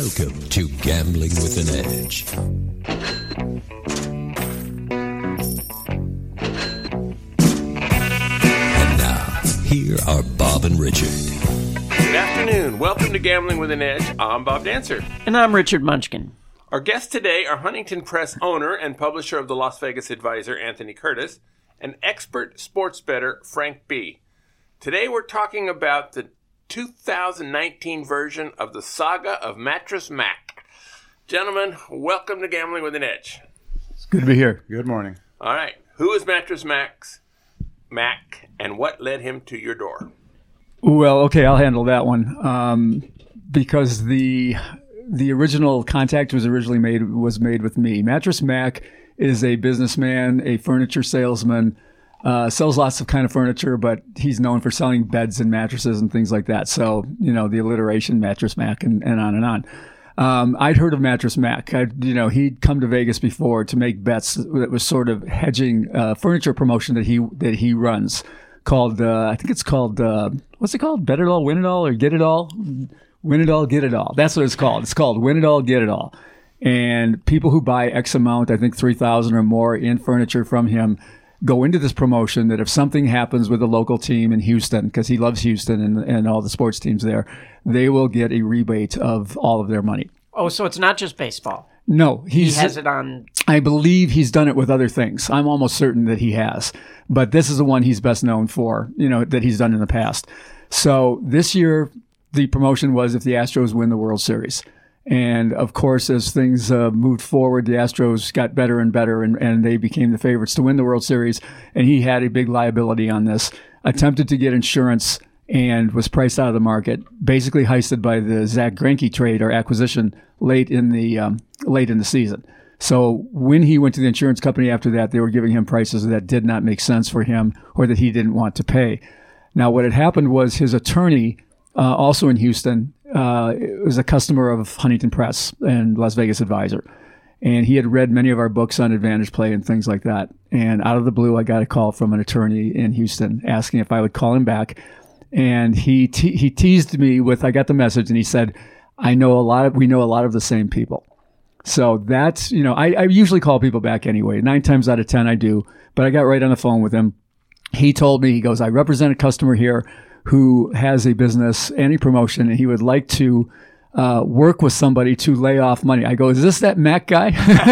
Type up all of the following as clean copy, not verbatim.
Welcome to Gambling with an Edge. And now, here are Bob and Richard. Good afternoon. Welcome to Gambling with an Edge. I'm Bob Dancer. And I'm Richard Munchkin. Our guests today are Huntington Press owner and publisher of the Las Vegas Advisor, Anthony Curtis, and expert sports bettor, Frank B. Today we're talking about the 2019 version of the saga of Mattress Mac. Gentlemen, welcome to Gambling with an Edge. It's good to be here. Good morning. All right. Who is Mattress Mac, and what led him to your door? Well, okay, I'll handle that one. Because the original contact was made with me. Mattress Mac is a businessman, a furniture salesman, sells lots of kind of furniture, but he's known for selling beds and mattresses and things like that. So, the alliteration, Mattress Mac, and on and on. I'd heard of Mattress Mac. He'd come to Vegas before to make bets that was sort of hedging furniture promotion that he runs called, I think it's called, what's it called? Bet it all, win it all, or get it all? Win it all, get it all. That's what it's called. It's called Win It All, Get It All. And people who buy X amount, I think 3,000 or more in furniture from him, go into this promotion that if something happens with a local team in Houston, because he loves Houston and all the sports teams there, they will get a rebate of all of their money. Oh, so it's not just baseball. No. He has it on... I believe he's done it with other things. I'm almost certain that he has. But this is the one he's best known for, that he's done in the past. So this year, the promotion was if the Astros win the World Series. And, of course, as things moved forward, the Astros got better and better, and they became the favorites to win the World Series. And he had a big liability on this, attempted to get insurance, and was priced out of the market, basically heisted by the Zach Greinke trade or acquisition late in the season. So when he went to the insurance company after that, they were giving him prices that did not make sense for him or that he didn't want to pay. Now, what had happened was his attorney, also in Houston, was a customer of Huntington Press and Las Vegas Advisor. And he had read many of our books on Advantage Play and things like that. And out of the blue, I got a call from an attorney in Houston asking if I would call him back. And he teased me with, I got the message, and he said, we know a lot of the same people. So that's, I usually call people back anyway. 9 times out of 10 I do. But I got right on the phone with him. He told me, he goes, I represent a customer here who has a business and a promotion, and he would like to work with somebody to lay off money. I go, is this that Mac guy?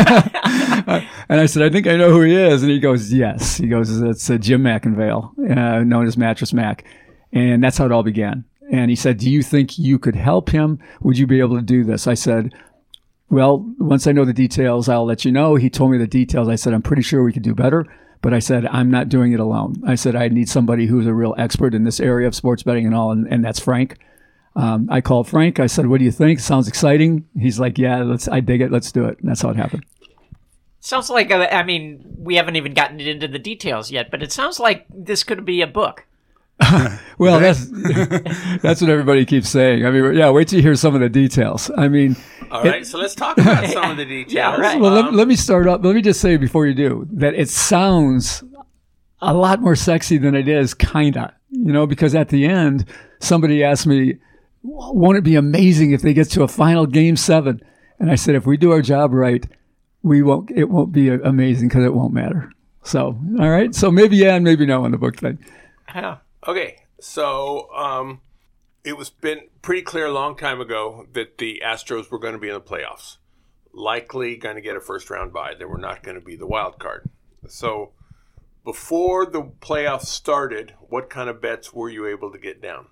And I said, I think I know who he is. And he goes, yes. He goes, it's Jim McIngvale, known as Mattress Mac. And that's how it all began. And he said, do you think you could help him? Would you be able to do this? I said, well, once I know the details, I'll let you know. He told me the details. I said, I'm pretty sure we could do better. But I said, I'm not doing it alone. I said, I need somebody who's a real expert in this area of sports betting and all, and that's Frank. I called Frank. I said, what do you think? Sounds exciting. He's like, yeah, I dig it. Let's do it. And that's how it happened. Sounds like, we haven't even gotten into the details yet, but it sounds like this could be a book. Well, that's what everybody keeps saying. Wait till you hear some of the details. All right, so let's talk about some of the details. Yeah, right. Well, let me start up. Let me just say before you do that it sounds a lot more sexy than it is, kinda. Because at the end, somebody asked me, won't it be amazing if they get to a final Game 7? And I said, if we do our job right, it won't be amazing because it won't matter. So, all right. So maybe yeah and maybe no on the book thing. Yeah. Okay, so it was been pretty clear a long time ago that the Astros were going to be in the playoffs, likely going to get a first-round bye. They were not going to be the wild card. So before the playoffs started, what kind of bets were you able to get down?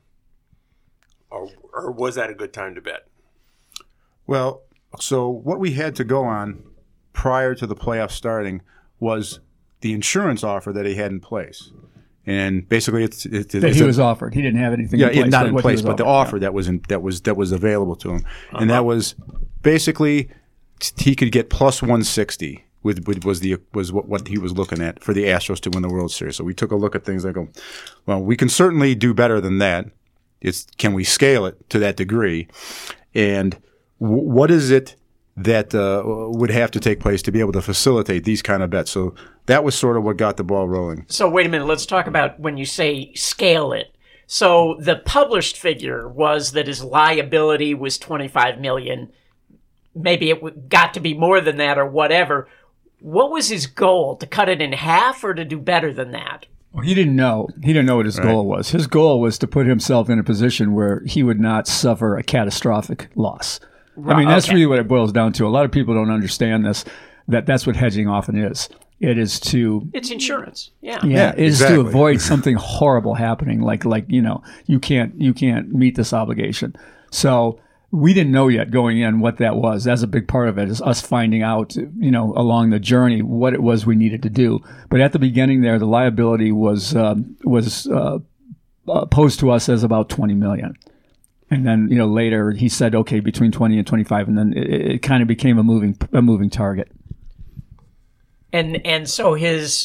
Or was that a good time to bet? Well, so what we had to go on prior to the playoffs starting was the insurance offer that he had in place. And basically, he was offered. He didn't have anything. Yeah, in place, not in place, but the offer that that was available to him, and that was basically he could get plus 160. Was what he was looking at for the Astros to win the World Series. So we took a look at things. I go, well, we can certainly do better than that. Can we scale it to that degree? And what is it that would have to take place to be able to facilitate these kind of bets? So that was sort of what got the ball rolling. So wait a minute. Let's talk about when you say scale it. So the published figure was that his liability was $25 million, maybe it got to be more than that or whatever. What was his goal? To cut it in half or to do better than that? Well, he didn't know. He didn't know what his goal was. His goal was to put himself in a position where he would not suffer a catastrophic loss. I mean, that's really what it boils down to. A lot of people don't understand this, that's what hedging often is. It is to... It's insurance. Yeah. It is to avoid something horrible happening, like you can't meet this obligation. So we didn't know yet going in what that was. That's a big part of it, is us finding out, along the journey what it was we needed to do. But at the beginning there, the liability was posed to us as about $20 million. And then, later he said, okay, between 20 and 25, and then it kind of became a moving target. And so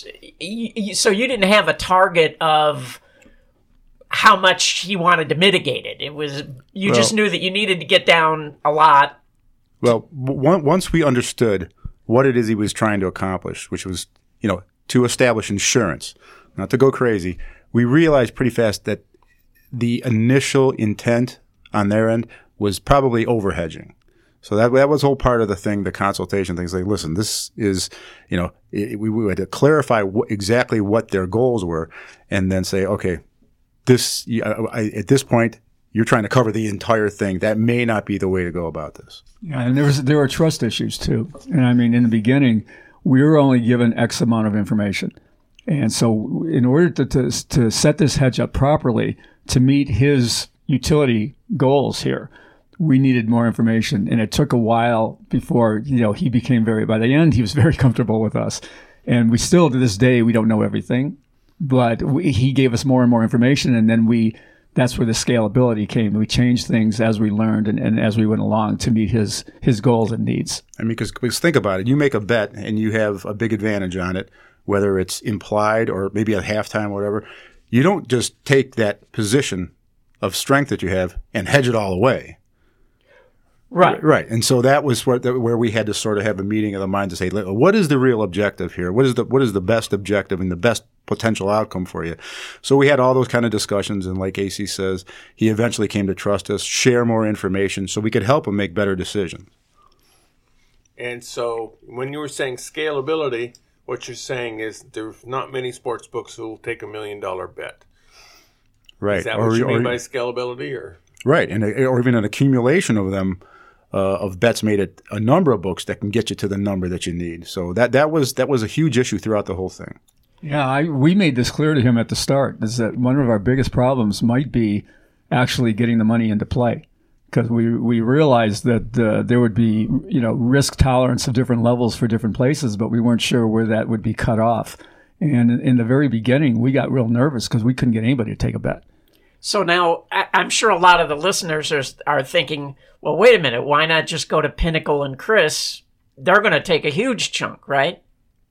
so you didn't have a target of how much he wanted to mitigate it. It was just knew that you needed to get down a lot. Well, once we understood what it is he was trying to accomplish, which was, to establish insurance, not to go crazy, we realized pretty fast that the initial intent on their end was probably over-hedging. So that was whole part of the thing, the consultation things. Like, listen, this is, we had to clarify exactly what their goals were, and then say, okay, at this point, you're trying to cover the entire thing. That may not be the way to go about this. Yeah, and there were trust issues too. And I mean, in the beginning, we were only given X amount of information, and so in order to set this hedge up properly to meet his utility goals here, we needed more information, and it took a while before he became by the end he was very comfortable with us, and we still to this day we don't know everything, but he gave us more and more information, and then that's where the scalability came. We changed things as we learned and as we went along to meet his goals and needs. I mean, because think about it, you make a bet and you have a big advantage on it, whether it's implied or maybe at halftime or whatever. You don't just take that position of strength that you have and hedge it all away. Right. And so that was where we had to sort of have a meeting of the mind to say, what is the real objective here? What is the best objective and the best potential outcome for you? So we had all those kind of discussions, and like AC says, he eventually came to trust us, share more information so we could help him make better decisions. And so when you were saying scalability, what you're saying is there's not many sports books who will take $1 million bet. Right. Is that what you mean by scalability? Or? Right, or even an accumulation of them, of bets made at a number of books that can get you to the number that you need. So that was a huge issue throughout the whole thing. Yeah, we made this clear to him at the start, is that one of our biggest problems might be actually getting the money into play, because we realized that there would be risk tolerance of different levels for different places, but we weren't sure where that would be cut off. And in the very beginning, we got real nervous because we couldn't get anybody to take a bet. So now I'm sure a lot of the listeners are thinking, well, wait a minute, why not just go to Pinnacle and Chris? They're going to take a huge chunk, right?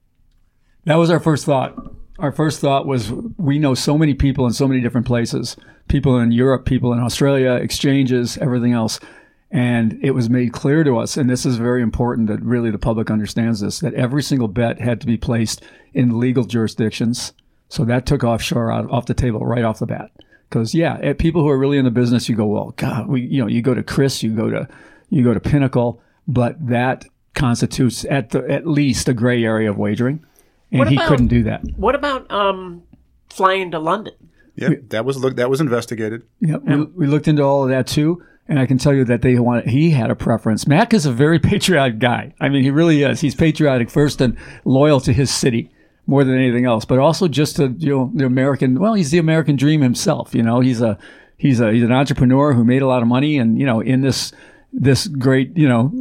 That was our first thought. Our first thought was, we know so many people in so many different places, people in Europe, people in Australia, exchanges, everything else. And it was made clear to us, and this is very important that really the public understands this, that every single bet had to be placed in legal jurisdictions. So that took offshore off the table right off the bat. Because people who are really in the business, you go, well, God, you go to Chris, you go to Pinnacle, but that constitutes at least a gray area of wagering, and he couldn't do that. What about flying to London? Yeah, that was investigated. Yeah, we looked into all of that too, and I can tell you that he had a preference. Mac is a very patriotic guy. I mean, he really is. He's patriotic first and loyal to his city more than anything else, but also just to the American. Well, he's the American dream himself. He's an entrepreneur who made a lot of money, and in this great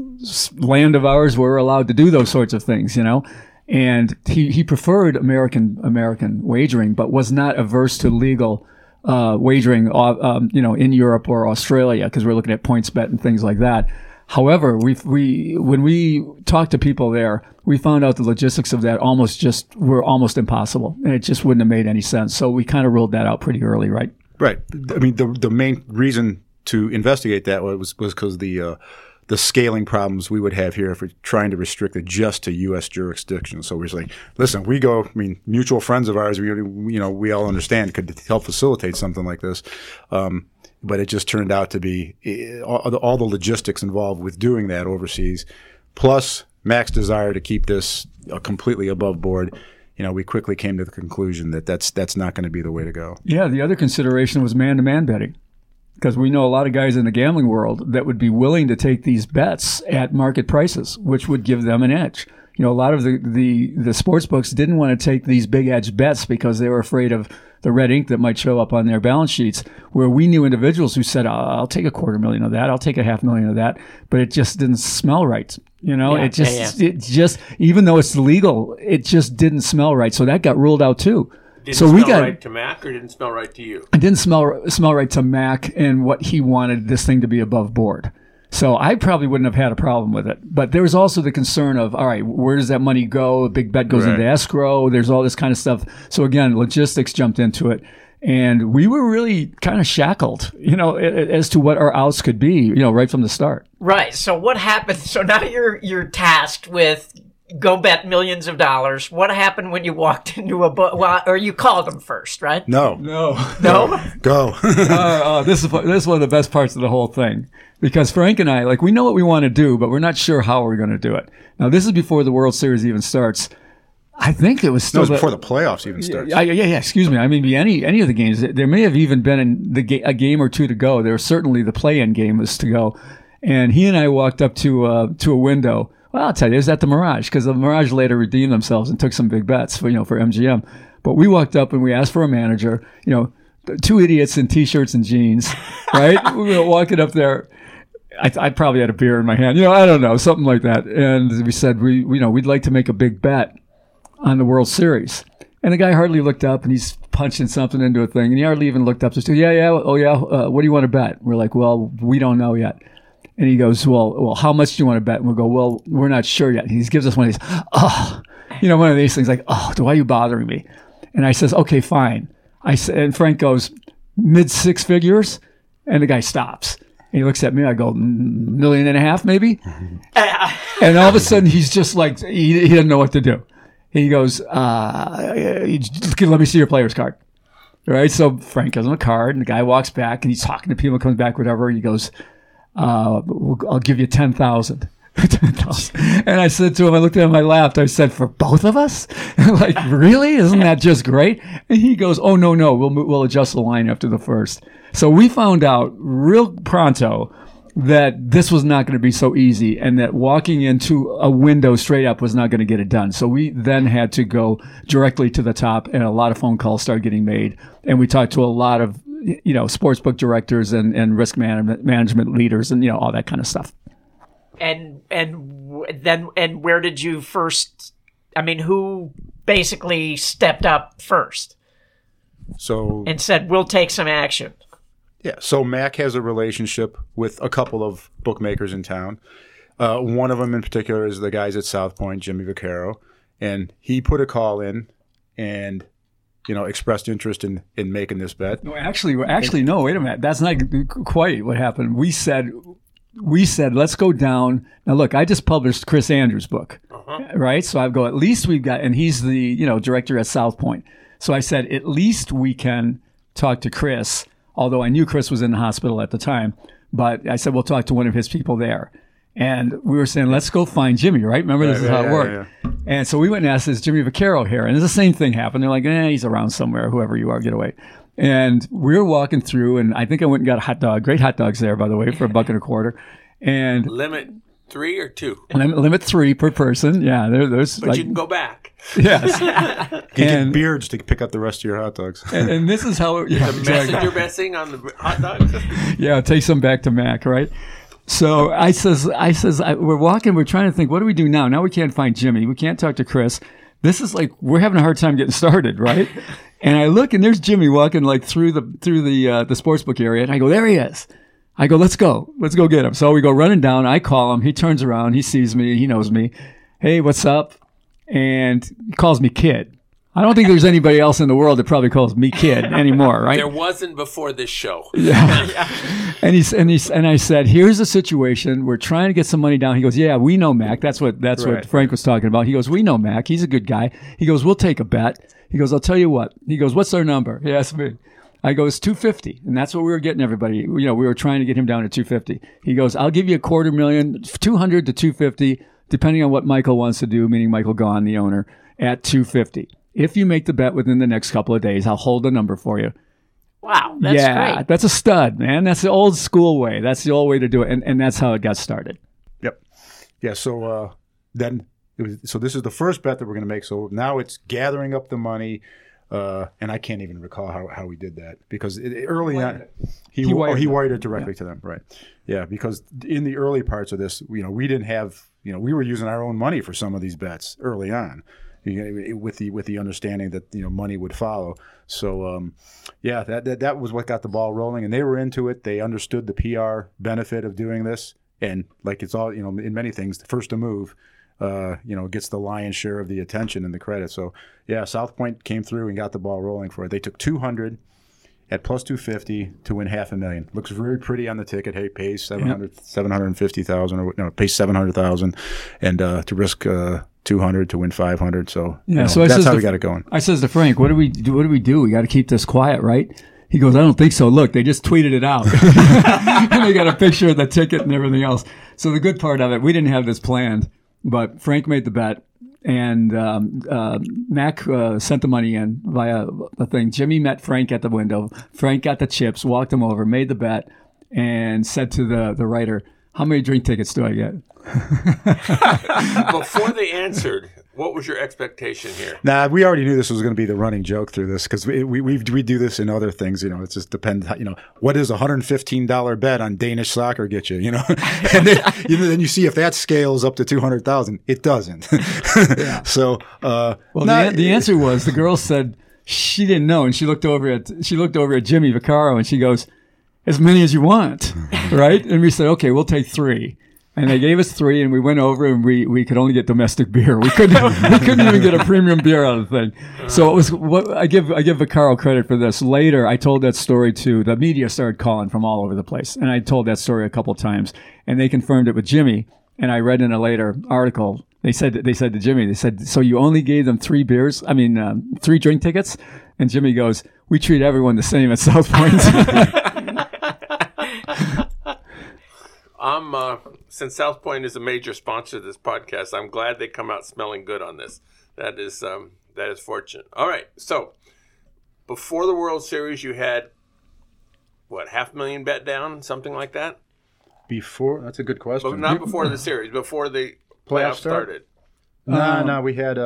land of ours, we're allowed to do those sorts of things. And he preferred American wagering, but was not averse to legal wagering, in Europe or Australia, because we're looking at PointsBet and things like that. However, when we talked to people there, we found out the logistics of that were almost impossible, and it just wouldn't have made any sense. So we kind of ruled that out pretty early, right? Right. I mean, the main reason to investigate that was because the the scaling problems we would have here if we're trying to restrict it just to U.S. jurisdiction. So we're like, listen, mutual friends of ours, we all understand could help facilitate something like this. But it just turned out to be all the logistics involved with doing that overseas, plus Mac's desire to keep this completely above board. We quickly came to the conclusion that that's not going to be the way to go. Yeah, the other consideration was man-to-man betting, because we know a lot of guys in the gambling world that would be willing to take these bets at market prices, which would give them an edge. A lot of the sports books didn't want to take these big edge bets because they were afraid of the red ink that might show up on their balance sheets, where we knew individuals who said, I'll take $250,000 of that, I'll take $500,000 of that, but it just didn't smell right. It just, even though it's legal, it just didn't smell right. So that got ruled out too. Didn't smell right to Mac, or didn't smell right to you? It didn't smell right to Mac and what he wanted this thing to be above board. So I probably wouldn't have had a problem with it. But there was also the concern of, all right, where does that money go? A big bet goes into escrow. There's all this kind of stuff. So again, logistics jumped into it. And we were really kind of shackled, as to what our outs could be, right from the start. Right. So what happened? So now you're tasked with go bet millions of dollars. What happened when you walked into a book? Well, or you called them first, right? No. Go. This is one of the best parts of the whole thing, because Frank and I, we know what we want to do, but we're not sure how we're going to do it. Now, this is before the World Series even starts. I think it was still before the playoffs even starts. Yeah. Excuse me. I mean, any of the games. There may have even been a game or two to go. There was certainly the play-in game was to go, and he and I walked up to a window. Well, I'll tell you, it was at the Mirage, because the Mirage later redeemed themselves and took some big bets for MGM. But we walked up and we asked for a manager. Two idiots in t-shirts and jeans, right? We were walking up there. I probably had a beer in my hand. I don't know, something like that. And we said we'd like to make a big bet on the World Series. And the guy hardly looked up, and he's punching something into a thing, and he hardly even looked up. So he said, what do you want to bet? We're like, well, we don't know yet. And he goes, well, how much do you want to bet? And we go, well, we're not sure yet. And he gives us one of these, one of these things like, why are you bothering me? And I says, okay, fine. And Frank goes, mid six figures? And the guy stops. And he looks at me. I go, $1.5 million, maybe? And all of a sudden, he's just like, he doesn't know what to do. He goes, let me see your player's card. All right, so Frank gives him a card, and the guy walks back, and he's talking to people, comes back, whatever. He goes, I'll give you 10,000. 10,000. And I said to him, I looked at him, I laughed. I said, for both of us? Like, really? Isn't that just great? And he goes, oh, no, we'll adjust the line after the first. So we found out real pronto that this was not going to be so easy, and that walking into a window straight up was not going to get it done. So we then had to go directly to the top, and a lot of phone calls started getting made. And we talked to a lot of sportsbook directors and risk management leaders and all that kind of stuff. And where did you first? I mean, who basically stepped up first? And said, "We'll take some action." Yeah. So Mac has a relationship with a couple of bookmakers in town. One of them in particular is the guys at South Point, Jimmy Vaccaro, and he put a call in and expressed interest in making this bet. No, actually, no. Wait a minute. That's not quite what happened. We said, let's go down. Now, look, I just published Chris Andrews' book, right? So I go, at least we've got, and he's the director at South Point. So I said, at least we can talk to Chris, although I knew Chris was in the hospital at the time. But I said, we'll talk to one of his people there. And we were saying, let's go find Jimmy, right? Remember, this is how it worked. Yeah. And so we went and asked, is Jimmy Vaccaro here? And the same thing happened. They're like, he's around somewhere, whoever you are, get away. And we were walking through, and I think I went and got a hot dog. Great hot dogs there, by the way, for $1.25. And limit 3 or 2? Limit 3 per person. Yeah, there's. But you can go back. Yes. You get Beards to pick up the rest of your hot dogs. And this is how the messenger messing on the hot dogs. Yeah, take some back to Mac, right? So I says, we're walking, we're trying to think, what do we do now? Now we can't find Jimmy. We can't talk to Chris. This is like, we're having a hard time getting started, right? And I look, and there's Jimmy walking like through the sportsbook area, and I go, there he is. I go, let's go get him. So we go running down. I call him. He turns around. He sees me. He knows me. Hey, what's up? And he calls me kid. I don't think there's anybody else in the world that probably calls me kid anymore, right? There wasn't before this show. And I said, here's the situation. We're trying to get some money down. He goes, yeah, we know Mac. That's what Frank was talking about. He goes, we know Mac. He's a good guy. He goes, we'll take a bet. He goes, I'll tell you what. He goes, what's our number? He asked me. I go, it's 250, and that's what we were getting everybody. You know, we were trying to get him down to 250. He goes, I'll give you $250,000, 200 to 250, depending on what Michael wants to do, meaning Michael Gaughan, the owner, at 250. If you make the bet within the next couple of days, I'll hold the number for you. Wow, that's great. That's a stud, man. That's the old school way. That's the old way to do it, and that's how it got started. Yep. Yeah. So so this is the first bet that we're going to make. So now it's gathering up the money. And I can't even recall how we did that because early on he wired it directly to them, right? Yeah, because in the early parts of this, we didn't have, we were using our own money for some of these bets early on, with the understanding that money would follow. So that was what got the ball rolling, and they were into it. They understood the PR benefit of doing this, and like it's all in many things, the first to move. Gets the lion's share of the attention and the credit. So, yeah, South Point came through and got the ball rolling for it. They took 200 at plus 250 to win $500,000. Looks very pretty on the ticket. Hey, pays 750,000 or pays 700,000, and to risk 200 to win 500. So so that's how we got it going. I says to Frank, what do we do? We got to keep this quiet, right? He goes, I don't think so. Look, they just tweeted it out. And they got a picture of the ticket and everything else. So the good part of it, we didn't have this planned. But Frank made the bet, and Mac sent the money in via the thing. Jimmy met Frank at the window. Frank got the chips, walked him over, made the bet, and said to the writer, how many drink tickets do I get? Before they answered, what was your expectation here? Nah, we already knew this was going to be the running joke through this because we do this in other things. It just depends. What does a $115 bet on Danish soccer get you? And then you see if that scales up to 200,000. It doesn't. Yeah. So, the answer was the girl said she didn't know, and she looked over at Jimmy Vaccaro, and she goes, as many as you want, right? And we said, okay, we'll take 3. And they gave us 3, and we went over, and we could only get domestic beer. We couldn't even get a premium beer out of the thing. So it was I give Vaccaro credit for this. Later, I told that story to the media. Started calling from all over the place, and I told that story a couple of times, and they confirmed it with Jimmy. And I read in a later article, they said to Jimmy, so you only gave them 3 beers? 3 drink tickets? And Jimmy goes, we treat everyone the same at South Point. Since South Point is a major sponsor of this podcast, I'm glad they come out smelling good on this. That is fortunate. All right, so before the World Series, you had what, $500,000 bet down, something like that? Before, that's a good question. But not before the series, before the playoffs started. No, we had.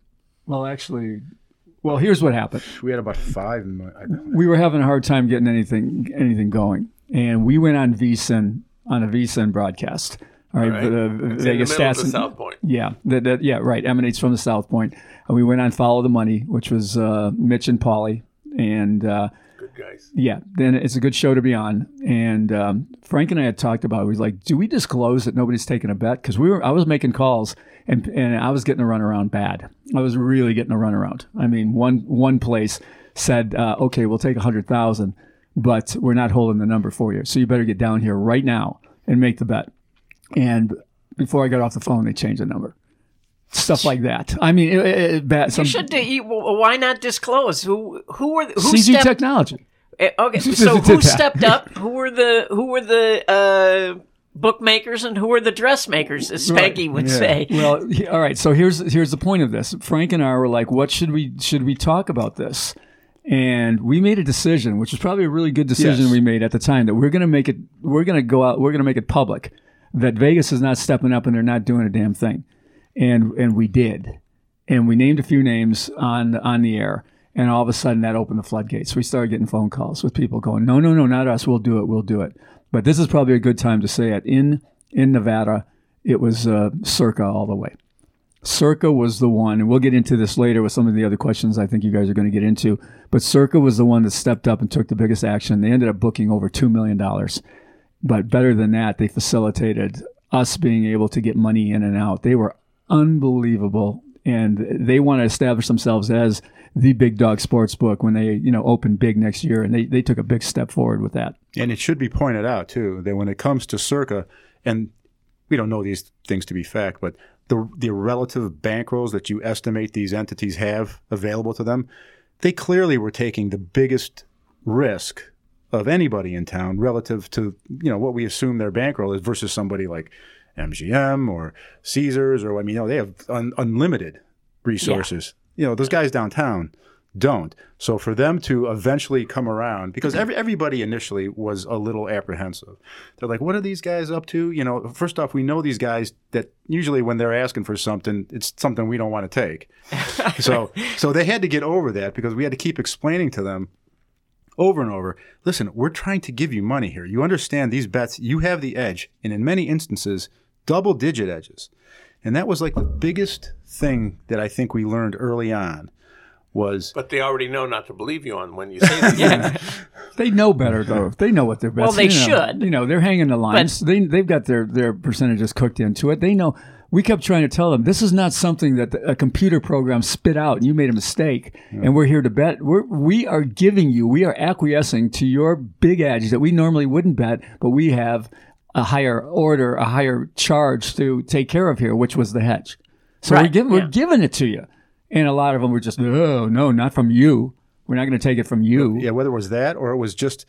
Here's what happened. We had about 5 million. We were having a hard time getting anything going, and we went on VSiN. On a VSiN broadcast. All right. Vegas Stats. Of the South Point. Yeah. Right. Emanates from the South Point. And we went on Follow the Money, which was Mitch and Paulie. And good guys. Yeah. Then it's a good show to be on. And Frank and I had talked about it. We was like, do we disclose that nobody's taking a bet? Because I was making calls and I was getting a runaround bad. I was really getting a runaround. One place said, okay, we'll take 100,000. But we're not holding the number for you. So you better get down here right now and make the bet. And before I got off the phone, they changed the number. Stuff like that. You should. Why not disclose? Who CG Technology. Okay, so who stepped up? Who were the bookmakers and who were the dressmakers, as Spanky would say? Well, all right. So here's the point of this. Frank and I were like, "What should we talk about this?" And we made a decision, which was probably a really good decision we made at the time, that we're going to make it public that Vegas is not stepping up and they're not doing a damn thing. And we did. And we named a few names on the air. And all of a sudden that opened the floodgates. We started getting phone calls with people going, no, not us. We'll do it. But this is probably a good time to say it. In Nevada, it was Circa all the way. Circa was the one, and we'll get into this later with some of the other questions I think you guys are going to get into, but Circa was the one that stepped up and took the biggest action. They ended up booking over $2 million. But better than that, they facilitated us being able to get money in and out. They were unbelievable, and they want to establish themselves as the big dog sports book when they, open big next year, and they took a big step forward with that. And it should be pointed out, too, that when it comes to Circa, and we don't know these things to be fact, but the relative bankrolls that you estimate these entities have available to them, they clearly were taking the biggest risk of anybody in town relative to, what we assume their bankroll is versus somebody like MGM or Caesars or, they have unlimited resources. Those guys downtown don't. So for them to eventually come around, because everybody initially was a little apprehensive. They're like, what are these guys up to? First off, we know these guys that usually when they're asking for something, it's something we don't want to take. So they had to get over that because we had to keep explaining to them over and over, listen, we're trying to give you money here. You understand these bets, you have the edge, and in many instances, double-digit edges. And that was like the biggest thing that I think we learned early on was... But they already know not to believe you on when you say that. They know better, though. They know what their bets. Well, they should. They're hanging the lines. They've got their percentages cooked into it. They know. We kept trying to tell them, this is not something that a computer program spit out and you made a mistake and we're here to bet. We are acquiescing to your big edge that we normally wouldn't bet, but we have a higher charge to take care of here, which was the hedge. So we're giving it to you. And a lot of them were just, oh, no, not from you. We're not going to take it from you. Yeah, whether it was that or it was just,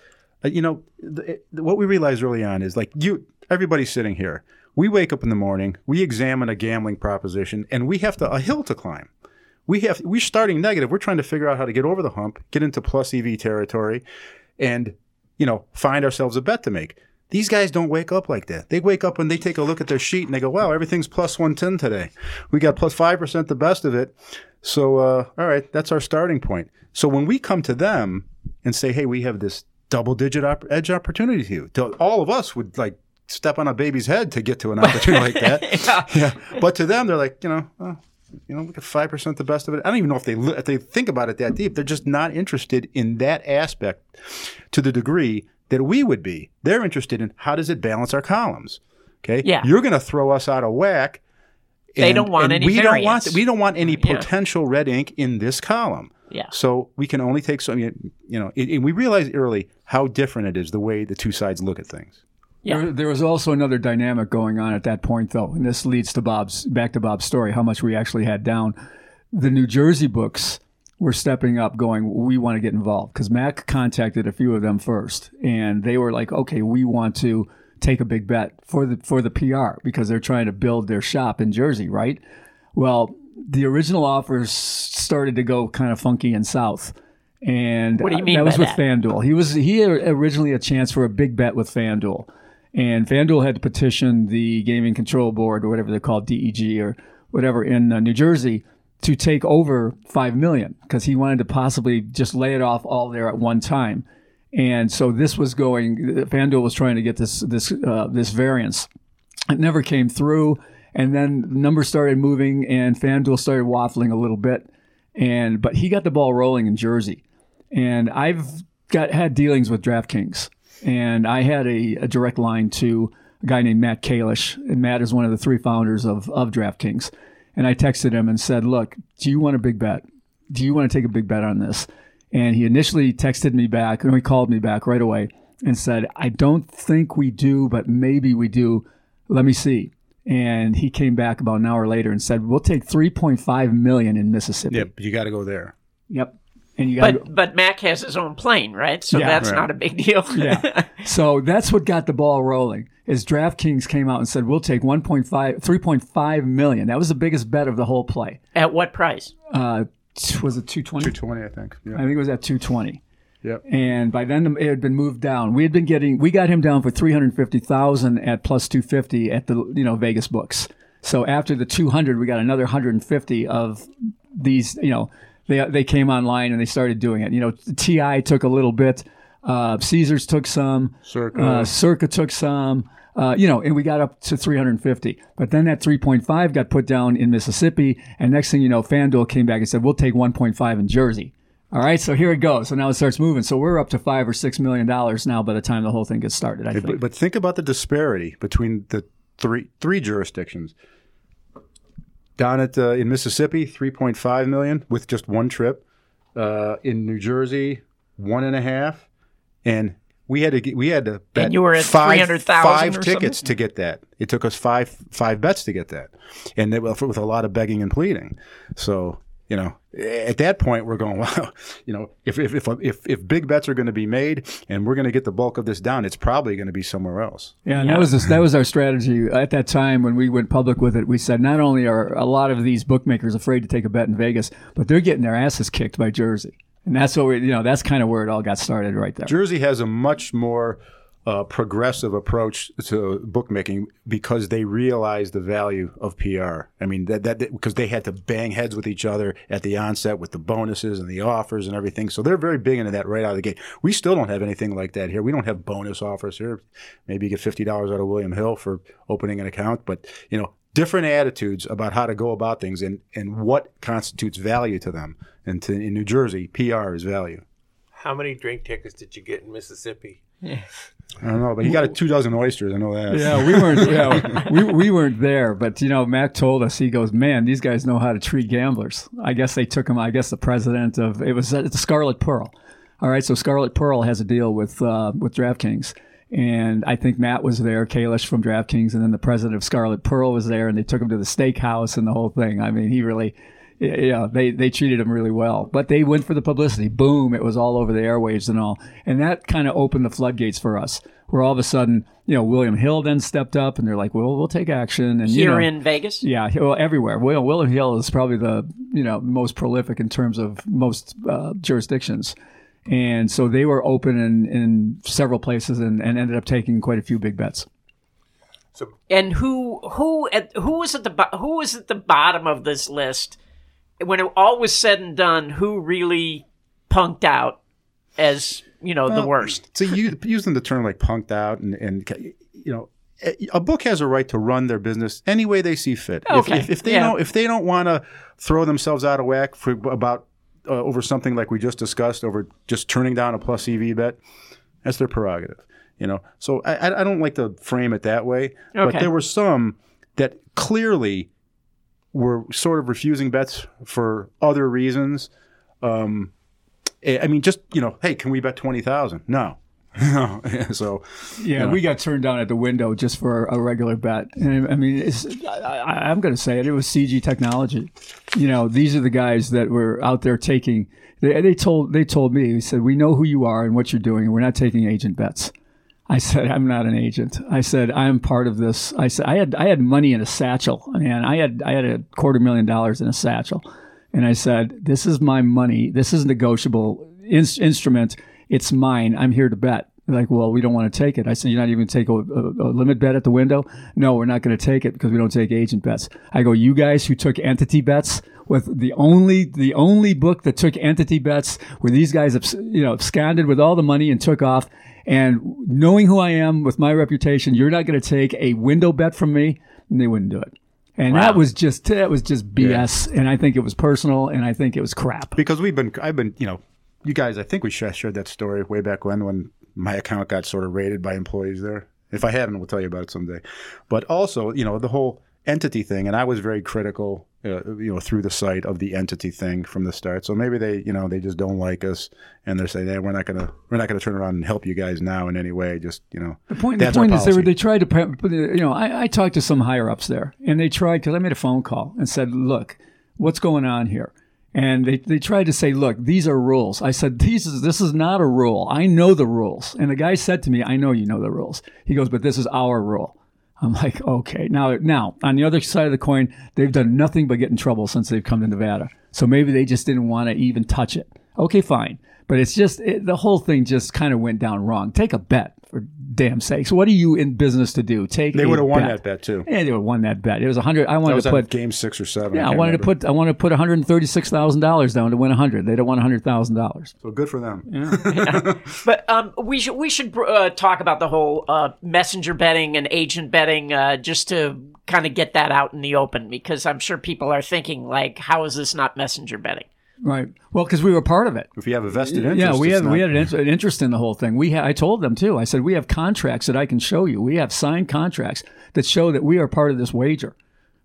what we realized early on is like everybody sitting here, we wake up in the morning, we examine a gambling proposition, and we have a hill to climb. We're starting negative. We're trying to figure out how to get over the hump, get into plus EV territory, and find ourselves a bet to make. These guys don't wake up like that. They wake up and they take a look at their sheet and they go, wow, everything's plus 110 today. We got plus 5% the best of it. So, all right, that's our starting point. So when we come to them and say, hey, we have this double-digit edge opportunity to you, all of us would like step on a baby's head to get to an opportunity like that. Yeah. But to them, they're like, we got 5% the best of it. I don't even know if they think about it that deep. They're just not interested in that aspect to the degree that we would be. They're interested in how does it balance our columns. Okay. Yeah. You're going to throw us out of whack. They don't want any variance. We don't want any potential red ink in this column. Yeah. So we can only take some. And we realized early how different it is the way the two sides look at things. Yeah. There was also another dynamic going on at that point, though, and this leads to back to Bob's story, how much we actually had down. The New Jersey books were stepping up, going, we want to get involved, because Mac contacted a few of them first, and they were like, okay, we want to take a big bet for the PR, because they're trying to build their shop in Jersey, right? Well, the original offers started to go kind of funky and south. And what do you mean that was by with FanDuel. He had originally a chance for a big bet with FanDuel. And FanDuel had to petition the Gaming Control Board, or whatever they're called, DEG or whatever, in New Jersey to take over $5 million, because he wanted to possibly just lay it off all there at one time. And so this was FanDuel was trying to get this variance. It never came through. And then the numbers started moving and FanDuel started waffling a little bit. But he got the ball rolling in Jersey. And I've had dealings with DraftKings. And I had a direct line to a guy named Matt Kalish. And Matt is one of the three founders of DraftKings. And I texted him and said, look, do you want a big bet? Do you want to take a big bet on this? And he initially texted me back, and he called me back right away and said, I don't think we do, but maybe we do. Let me see. And he came back about an hour later and said, we'll take $3.5 million in Mississippi. Yeah, but you got to go there. Yep. And you got but Mac has his own plane, right? So that's not a big deal. Yeah. So that's what got the ball rolling. Is DraftKings came out and said, we'll take $3.5 million. That was the biggest bet of the whole play. At what price? Was it 220? 220, I think. Yeah. I think it was at 220. Yep. And by then it had been moved down. We got him down for $350,000 at plus 250 at the Vegas books. So after the 200, we got another 150 of these. They came online and they started doing it. TI took a little bit. Caesars took some. Circa took some. And we got up to 350. But then that 3.5 got put down in Mississippi. And next thing you know, FanDuel came back and said, we'll take 1.5 in Jersey. All right, so here it goes. So now it starts moving. So we're up to $5 or $6 million now by the time the whole thing gets started, I think. But think about the disparity between the three jurisdictions. Down in Mississippi, $3.5 million with just one trip. In New Jersey, 1.5, and we had to bet And you were at 300,000 five or tickets something? to get that. It took us five bets to get that, and they, with a lot of begging and pleading. So at that point we're going, wow, if big bets are going to be made and we're going to get the bulk of this down, it's probably going to be somewhere else. Yeah, and that was our strategy at that time when we went public with it. We said not only are a lot of these bookmakers afraid to take a bet in Vegas, but they're getting their asses kicked by Jersey, and that's what that's kind of where it all got started right there. Jersey has a much more progressive approach to bookmaking because they realize the value of PR. I mean, that because they had to bang heads with each other at the onset with the bonuses and the offers and everything. So they're very big into that right out of the gate. We still don't have anything like that here. We don't have bonus offers here. Maybe you get $50 out of William Hill for opening an account, but different attitudes about how to go about things and what constitutes value to them. And in New Jersey, PR is value. How many drink tickets did you get in Mississippi? I don't know, but he got 24 oysters. I know that. Yeah, we weren't. We weren't there, but Mac told us. He goes, "Man, these guys know how to treat gamblers." I guess they took him. I guess the president of it's the Scarlet Pearl. All right, so Scarlet Pearl has a deal with DraftKings, and I think Matt was there, Kalish from DraftKings, and then the president of Scarlet Pearl was there, and they took him to the steakhouse and the whole thing. I mean, he really. Yeah, they treated him really well, but they went for the publicity. Boom, it was all over the airwaves and all, and that kind of opened the floodgates for us. Where all of a sudden, William Hill then stepped up, and they're like, "Well, we'll take action." And Here in Vegas, yeah, well, everywhere. William Hill is probably the most prolific in terms of most jurisdictions, and so they were open in several places and ended up taking quite a few big bets. and who was at the bottom of this list? When it all was said and done, who really punked out as the worst? So using the term like punked out, and a book has a right to run their business any way they see fit. Okay. If they don't want to throw themselves out of whack over something like we just discussed, over just turning down a plus EV bet, that's their prerogative. So I don't like to frame it that way. Okay. But there were some that clearly were sort of refusing bets for other reasons. I mean, just, hey, can we bet 20,000? No. So, we got turned down at the window just for a regular bet. And I mean, I'm going to say it. It was CG Technology. These are the guys that were out there taking. They told me. He said, "We know who you are and what you're doing, and we're not taking agent bets." I said, "I'm not an agent." I said, "I'm part of this." I said, "I had money in a satchel, and I had $250,000 in a satchel." And I said, "This is my money. This is a negotiable instrument. It's mine. I'm here to bet." They're like, "Well, we don't want to take it." I said, "You're not even going to take a limit bet at the window?" "No, we're not going to take it because we don't take agent bets." I go, "You guys who took entity bets with the only book that took entity bets, where these guys absconded with all the money and took off, and knowing who I am with my reputation, you're not going to take a window bet from me?" And they wouldn't do it. And Wow. that was just BS. Yeah. And I think it was personal, and I think it was crap. Because I've been, you guys, I think we shared that story way back when my account got sort of raided by employees there. If I haven't, we'll tell you about it someday. But also, the whole entity thing, and I was very critical, through the site of the entity thing from the start. So maybe they just don't like us, and they're saying, "Hey, we're not gonna turn around and help you guys now in any way." Just The point is they tried to, I talked to some higher ups there, and they tried, because I made a phone call and said, "Look, what's going on here?" And they tried to say, "Look, these are rules." I said, this is not a rule. I know the rules. And the guy said to me, "I know you know the rules." He goes, "But this is our rule." I'm like, okay. Now, on the other side of the coin, they've done nothing but get in trouble since they've come to Nevada. So maybe they just didn't want to even touch it. Okay, fine. But it's just, the whole thing just kind of went down wrong. Take a bet, for damn sakes. What are you in business to do? They would have won that bet too. Yeah, they would have won that bet. It was 100. I wanted to put game 6 or 7. Yeah, I wanted to put $136,000 down to win 100. They don't want $100,000. So good for them. Yeah. But we should talk about the whole messenger betting and agent betting just to kind of get that out in the open, because I'm sure people are thinking, like, how is this not messenger betting? Right. Well, because we were part of it. If you have a vested interest. Yeah, we had an interest in the whole thing. I told them too. I said, we have contracts that I can show you. We have signed contracts that show that we are part of this wager.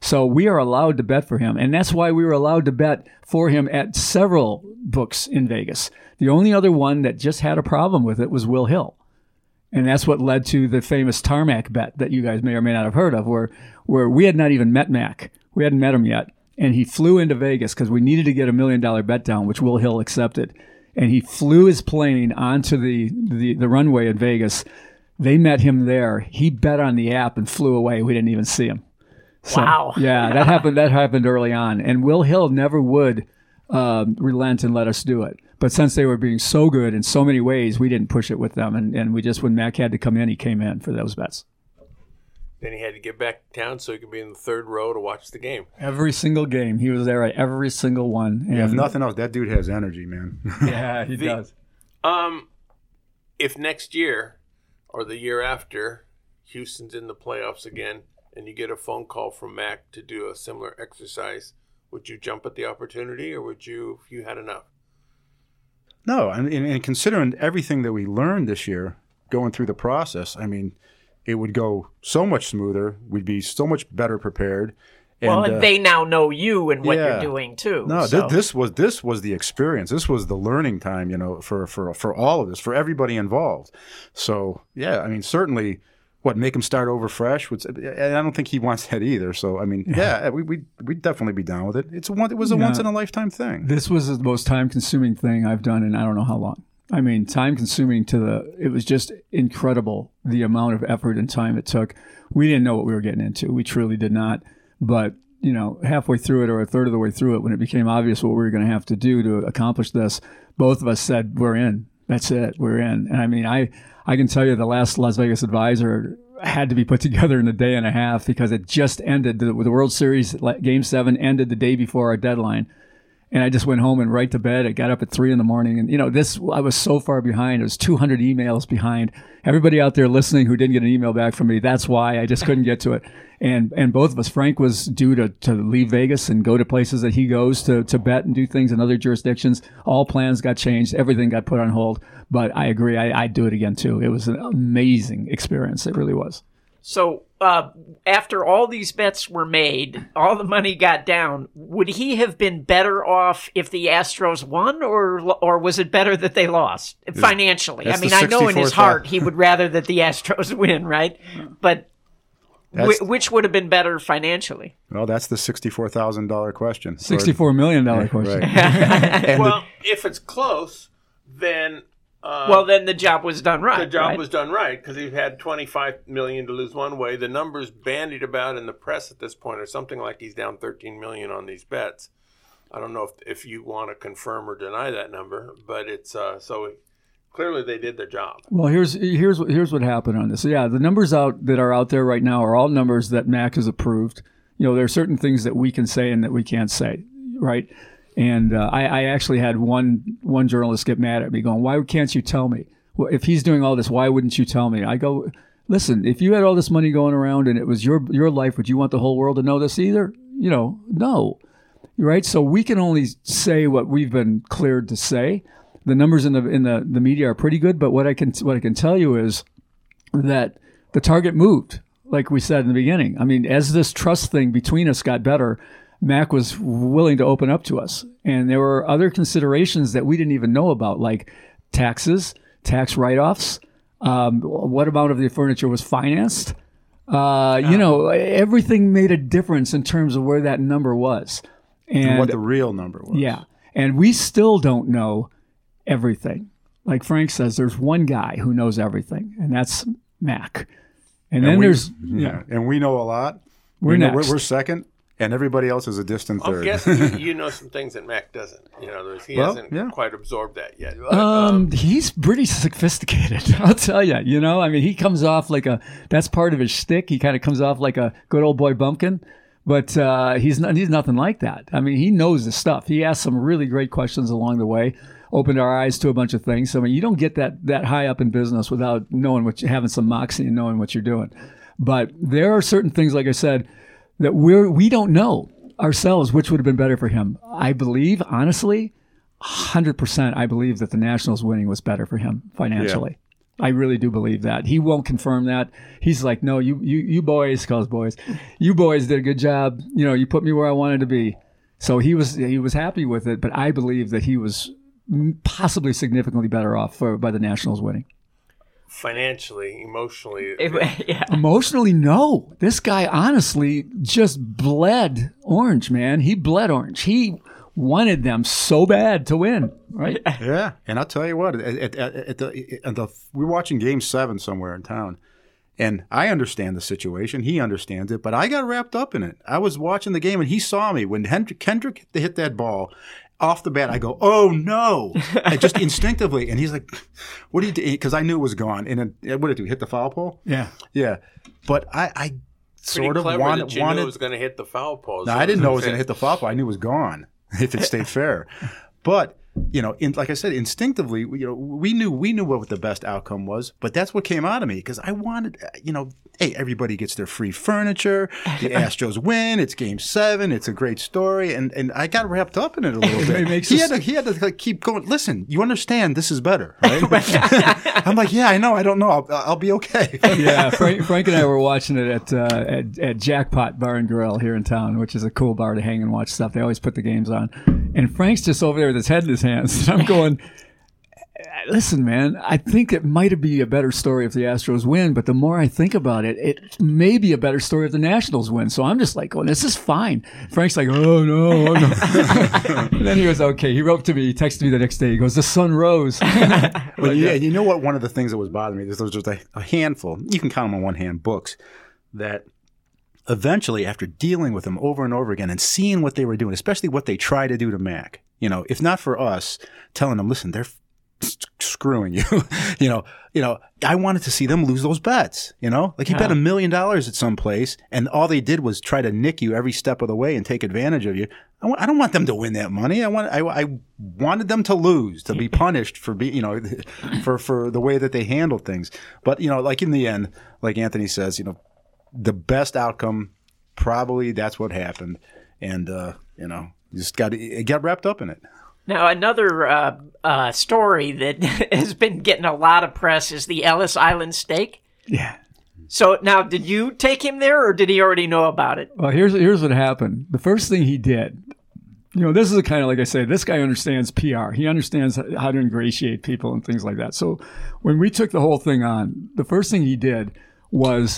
So we are allowed to bet for him. And that's why we were allowed to bet for him at several books in Vegas. The only other one that just had a problem with it was Will Hill. And that's what led to the famous tarmac bet that you guys may or may not have heard of, where we had not even met Mac. We hadn't met him yet. And he flew into Vegas because we needed to get $1 million bet down, which Will Hill accepted. And he flew his plane onto the runway in Vegas. They met him there. He bet on the app and flew away. We didn't even see him. So, wow. Yeah, that happened. That happened early on. And Will Hill never would relent and let us do it. But since they were being so good in so many ways, we didn't push it with them. And we just, when Mac had to come in, he came in for those bets. Then he had to get back to town so he could be in the third row to watch the game. Every single game. He was there at every single one. And if nothing else, that dude has energy, man. Yeah, he does. If next year or the year after, Houston's in the playoffs again, and you get a phone call from Mac to do a similar exercise, would you jump at the opportunity, or would you, if you had enough? No, and considering everything that we learned this year, going through the process, I mean, it would go so much smoother. We'd be so much better prepared. And they now know you and what you're doing too. No, so. this was the experience. This was the learning time, for all of this, for everybody involved. So yeah, I mean, certainly. What, make him start over fresh? And I don't think he wants that either. So, I mean, we'd definitely be down with it. It was a once-in-a-lifetime thing. This was the most time-consuming thing I've done in I don't know how long. I mean, time-consuming it was just incredible, the amount of effort and time it took. We didn't know what we were getting into. We truly did not. But, halfway through it or a third of the way through it, when it became obvious what we were going to have to do to accomplish this, both of us said, we're in. That's it. We're in. And I mean, I can tell you the last Las Vegas Advisor had to be put together in a day and a half because it just ended. The World Series Game 7 ended the day before our deadline. And I just went home and right to bed. I got up at 3 a.m. And, I was so far behind. It was 200 emails behind. Everybody out there listening who didn't get an email back from me, that's why I just couldn't get to it. And both of us, Frank was due to leave Vegas and go to places that he goes to bet and do things in other jurisdictions. All plans got changed. Everything got put on hold. But I agree. I'd do it again, too. It was an amazing experience. It really was. So after all these bets were made, all the money got down, would he have been better off if the Astros won, or was it better that they lost financially? I mean, I know in his heart he would rather that the Astros win, right? But which would have been better financially? Well, that's the $64,000 question. $64 million question. Right. Well, if it's close, then... then the job was done right. The job was done right because he had $25 million to lose one way. The numbers bandied about in the press at this point are something like he's down $13 million on these bets. I don't know if you want to confirm or deny that number, but it's so clearly they did their job. Well, here's what happened on this. Yeah, the numbers that are out there right now are all numbers that Mac has approved. There are certain things that we can say and that we can't say, right? And I actually had one journalist get mad at me going, why can't you tell me? Well, if he's doing all this, why wouldn't you tell me? I go, listen, if you had all this money going around and it was your life, would you want the whole world to know this either? No. Right? So we can only say what we've been cleared to say. The numbers in the media are pretty good, but what I can tell you is that the target moved, like we said in the beginning. I mean, as this trust thing between us got better, Mac was willing to open up to us. And there were other considerations that we didn't even know about, like taxes, tax write-offs, what amount of the furniture was financed. Everything made a difference in terms of where that number was. And what the real number was. Yeah. And we still don't know everything. Like Frank says, there's one guy who knows everything, and that's Mac. And then and we know a lot. We're second. And everybody else is a distant third. I'm guessing you know some things that Mac doesn't. He hasn't quite absorbed that yet. He's pretty sophisticated, I'll tell you. I mean, he comes off that's part of his shtick. He kind of comes off like a good old boy bumpkin, but he's nothing like that. I mean, he knows the stuff. He asked some really great questions along the way, opened our eyes to a bunch of things. So, I mean, you don't get that high up in business without knowing having some moxie and knowing what you're doing. But there are certain things, like I said, that we don't know ourselves which would have been better for him. I believe, honestly, 100%, I believe that the Nationals winning was better for him financially. I really do believe that. He won't confirm that. He's like, no, you boys, calls boys, you boys did a good job. You know, you put me where I wanted to be. So he was happy with it, but I believe that he was possibly significantly better off by the Nationals winning. Financially, emotionally. Yeah. Emotionally, no. This guy honestly just bled Orange, man. He bled Orange. He wanted them so bad to win, right? Yeah, and I'll tell you what, we're watching Game 7 somewhere in town, and I understand the situation. He understands it, but I got wrapped up in it. I was watching the game, and he saw me. When Kendrick hit that ball, off the bat, I go, oh, no. I just instinctively, and he's like, what do you do? Because I knew it was gone. And then, what did it do, hit the foul pole? Yeah. Yeah. But I sort of wanted. Knew it was going to hit the foul pole. No, I didn't know it was going to hit the foul pole. I knew it was gone. If it stayed fair. But, you know, like I said, instinctively, you know, we knew what the best outcome was, but that's what came out of me because I wanted, you know, hey, everybody gets their free furniture. The Astros win. It's Game 7. It's a great story. And I got wrapped up in it a little bit. He had to like, keep going. Listen, you understand this is better, right? I'm like, yeah, I know. I don't know. I'll be okay. Yeah, Frank and I were watching it at Jackpot Bar and Grill here in town, which is a cool bar to hang and watch stuff. They always put the games on. And Frank's just over there with his head in his hands. And I'm going, listen, man, I think it might be a better story if the Astros win, but the more I think about it, it may be a better story if the Nationals win. So I'm just like, going, this is fine. Frank's like, oh, no. And then he was okay. He wrote to me. He texted me the next day. He goes, the sun rose. Well, yeah, you know what? One of the things that was bothering me, there was just a handful, you can count them on one hand, books that eventually, after dealing with them over and over again and seeing what they were doing, especially what they try to do to Mac, you know, if not for us telling them, listen, they're screwing you, you know, I wanted to see them lose those bets, you know, like you bet $1 million at some place and all they did was try to nick you every step of the way and take advantage of you. I don't want them to win that money. I wanted them to lose, to be punished for you know, for the way that they handled things. But, you know, like in the end, like Anthony says, you know, the best outcome, probably that's what happened. And, you know, you just got wrapped up in it. Now, another story that has been getting a lot of press is the Ellis Island steak. Yeah. So now, did you take him there, or did he already know about it? Well, here's what happened. The first thing he did, you know, this is kind of like I say, this guy understands PR. He understands how to ingratiate people and things like that. So when we took the whole thing on, the first thing he did was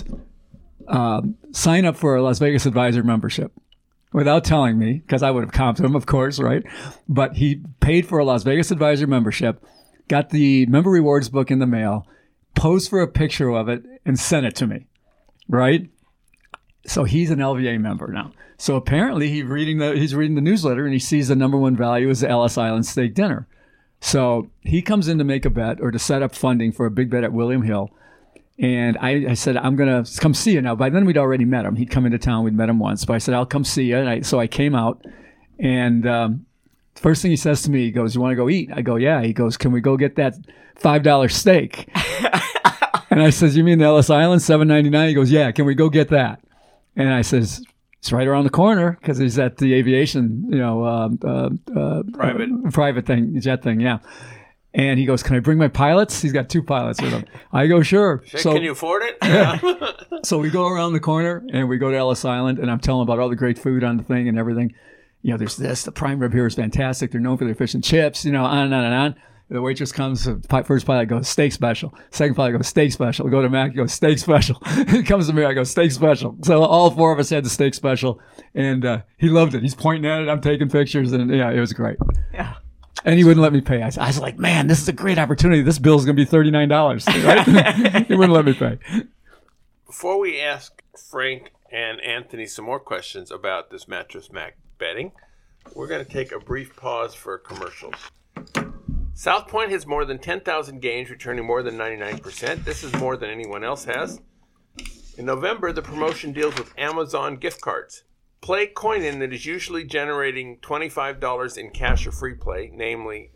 sign up for a Las Vegas Advisor membership without telling me, because I would have comped him, of course, right? But he paid for a Las Vegas Advisor membership, got the member rewards book in the mail, posed for a picture of it, and sent it to me, right? So he's an LVA member now. So apparently he's reading the newsletter and he sees the number one value is the Ellis Island steak dinner. So he comes in to make a bet or to set up funding for a big bet at William Hill. And I said, I'm going to come see you. Now, by then we'd already met him. He'd come into town. We'd met him once. But I said, I'll come see you. And so I came out. And first thing he says to me, he goes, you want to go eat? I go, yeah. He goes, can we go get that $5 steak? And I says, you mean the Ellis Island, $7.99? He goes, yeah. Can we go get that? And I says, it's right around the corner because he's at the aviation, you know, private thing, jet thing, yeah. And he goes, can I bring my pilots? He's got 2 pilots with him. I go, sure. So, can you afford it? Yeah. So we go around the corner and we go to Ellis Island and I'm telling him about all the great food on the thing and everything. You know, there's this, the prime rib here is fantastic. They're known for their fish and chips, you know, on and on and on. The waitress comes, first pilot goes, steak special. Second pilot goes, steak special. We go to Mac, he goes, steak special. He comes to me, I go, steak special. So all 4 of us had the steak special and he loved it. He's pointing at it. I'm taking pictures and yeah, it was great. Yeah. And he wouldn't let me pay. I was like, man, this is a great opportunity. This bill's going to be $39, right? He wouldn't let me pay. Before we ask Frank and Anthony some more questions about this Mattress Mac betting, we're going to take a brief pause for commercials. South Point has more than 10,000 games, returning more than 99%. This is more than anyone else has. In November, the promotion deals with Amazon gift cards. Play coin-in that is usually generating $25 in cash or free play, namely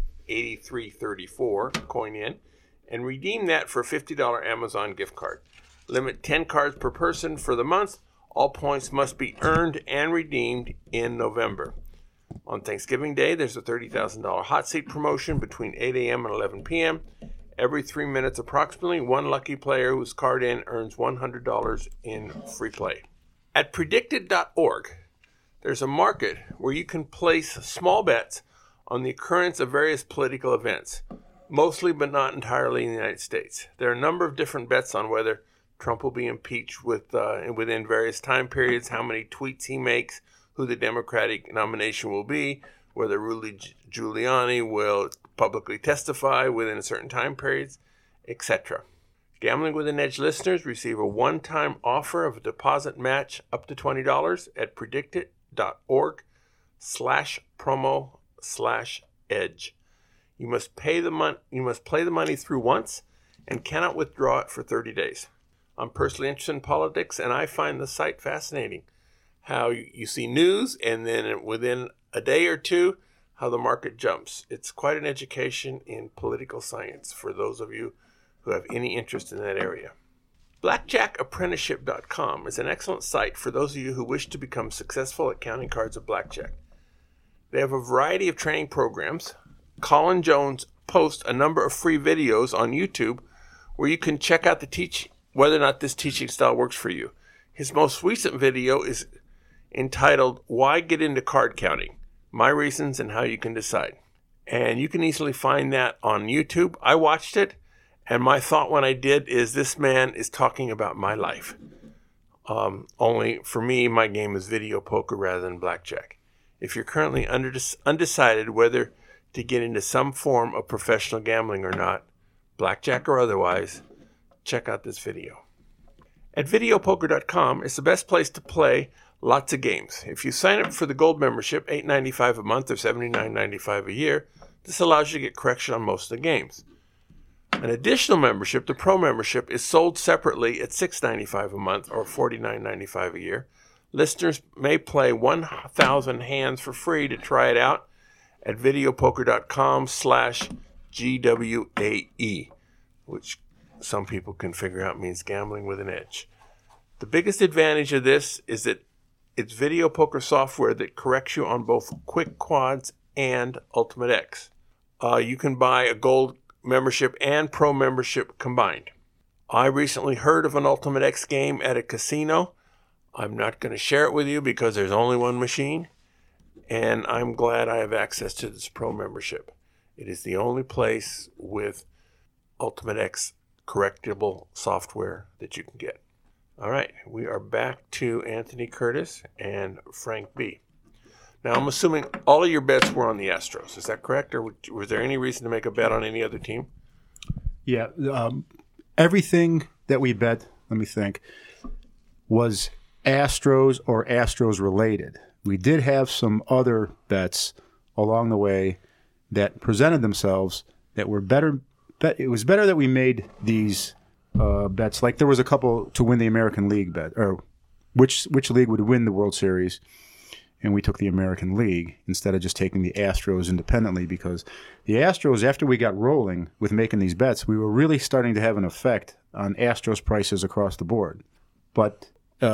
$83.34 coin-in, and redeem that for a $50 Amazon gift card. Limit 10 cards per person for the month. All points must be earned and redeemed in November. On Thanksgiving Day, there's a $30,000 hot seat promotion between 8 a.m. and 11 p.m. Every 3 minutes, approximately, one lucky player who's card in earns $100 in free play. At predicted.org, there's a market where you can place small bets on the occurrence of various political events, mostly but not entirely in the United States. There are a number of different bets on whether Trump will be impeached within various time periods, how many tweets he makes, who the Democratic nomination will be, whether Rudy Giuliani will publicly testify within certain time periods, etc. Gambling with an Edge listeners receive a one-time offer of a deposit match up to $20 at predictit.org/promo/edge. You must play the money through once and cannot withdraw it for 30 days. I'm personally interested in politics, and I find the site fascinating. How you see news, and then within a day or two, how the market jumps. It's quite an education in political science for those of you who have any interest in that area. BlackjackApprenticeship.com is an excellent site for those of you who wish to become successful at counting cards of blackjack. They have a variety of training programs. Colin Jones posts a number of free videos on YouTube where you can check out whether or not this teaching style works for you. His most recent video is entitled, Why Get Into Card Counting? My Reasons and How You Can Decide. And you can easily find that on YouTube. I watched it, and my thought when I did is this man is talking about my life. Only for me, my game is video poker rather than blackjack. If you're currently undecided whether to get into some form of professional gambling or not, blackjack or otherwise, check out this video. At videopoker.com is the best place to play lots of games. If you sign up for the gold membership, $8.95 a month or $79.95 a year, this allows you to get correction on most of the games. An additional membership, the Pro membership, is sold separately at $6.95 a month or $49.95 a year. Listeners may play 1,000 hands for free to try it out at videopoker.com/GWAE, which some people can figure out means gambling with an edge. The biggest advantage of this is that it's video poker software that corrects you on both Quick Quads and Ultimate X. You can buy a gold membership and Pro membership combined. I recently heard of an Ultimate X game at a casino. I'm not going to share it with you because there's only one machine, and I'm glad I have access to this Pro membership. It is the only place with Ultimate X correctable software that you can get. All right, we are back to Anthony Curtis and Frank B. Now, I'm assuming all of your bets were on the Astros. Is that correct? Or was there any reason to make a bet on any other team? Yeah. Everything that we bet, let me think, was Astros or Astros related. We did have some other bets along the way that presented themselves that were better. It was better that we made these bets. Like there was a couple to win the American League bet, or which league would win the World Series. And we took the American League instead of just taking the Astros independently, because the Astros, after we got rolling with making these bets, we were really starting to have an effect on Astros prices across the board. But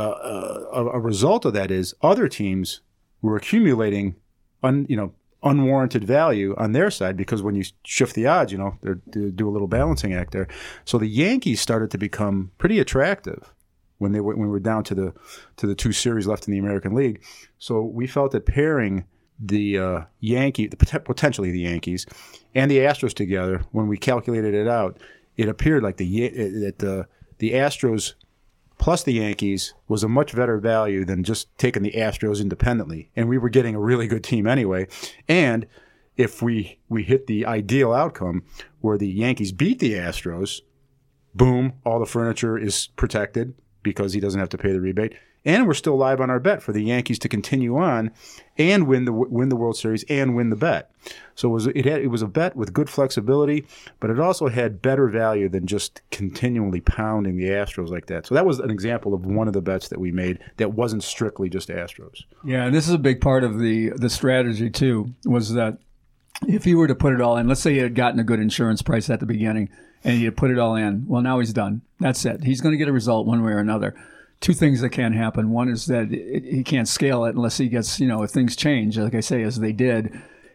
a result of that is other teams were accumulating unwarranted value on their side, because when you shift the odds, they do a little balancing act there. So the Yankees started to become pretty attractive when we were down to the two series left in the American League. So we felt that pairing the potentially the Yankees and the Astros together, when we calculated it out, it appeared like the Astros plus the Yankees was a much better value than just taking the Astros independently. And we were getting a really good team anyway. And if we hit the ideal outcome where the Yankees beat the Astros, boom, all the furniture is protected because he doesn't have to pay the rebate. And we're still live on our bet for the Yankees to continue on and win the World Series and win the bet. So it was a bet with good flexibility, but it also had better value than just continually pounding the Astros like that. So that was an example of one of the bets that we made that wasn't strictly just Astros. Yeah, and this is a big part of the strategy too, was that if he were to put it all in, let's say he had gotten a good insurance price at the beginning and he had put it all in, well, now he's done. That's it. He's going to get a result one way or another. Two things that can happen. One is that he can't scale it unless he gets, if things change, like I say, as they did,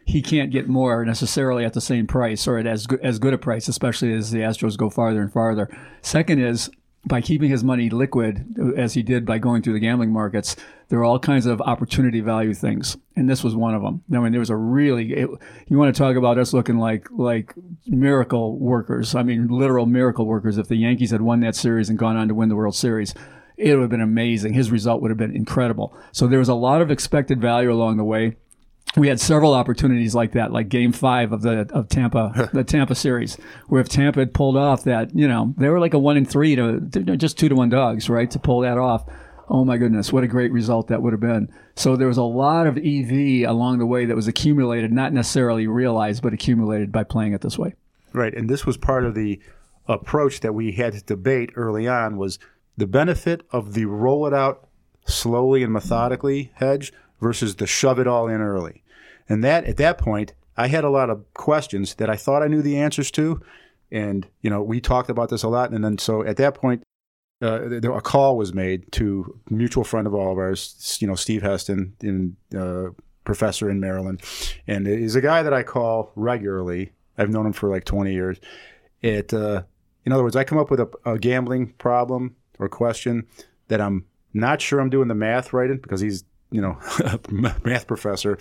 he can't get more necessarily at the same price or at as good a price, especially as the Astros go farther and farther. Second is, by keeping his money liquid, as he did by going through the gambling markets, there are all kinds of opportunity value things, and this was one of them. I mean, there was you want to talk about us looking like miracle workers. I mean, literal miracle workers. If the Yankees had won that series and gone on to win the World Series, it would have been amazing. His result would have been incredible. So there was a lot of expected value along the way. We had several opportunities like that, like Game 5 of Tampa, the Tampa series, where if Tampa had pulled off that, they were like a 1-3 to just 2-1 dogs, right, to pull that off. Oh my goodness, what a great result that would have been. So there was a lot of EV along the way that was accumulated, not necessarily realized, but accumulated by playing it this way. Right, and this was part of the approach that we had to debate early on, was the benefit of the roll it out slowly and methodically hedge versus the shove it all in early. And that, at that point, I had a lot of questions that I thought I knew the answers to. And, we talked about this a lot. And then so at that point, a call was made to a mutual friend of all of ours, Steve Heston, professor in Maryland. And he's a guy that I call regularly. I've known him for like 20 years. In other words, I come up with a gambling problem or question that I'm not sure I'm doing the math right in, because he's a math professor.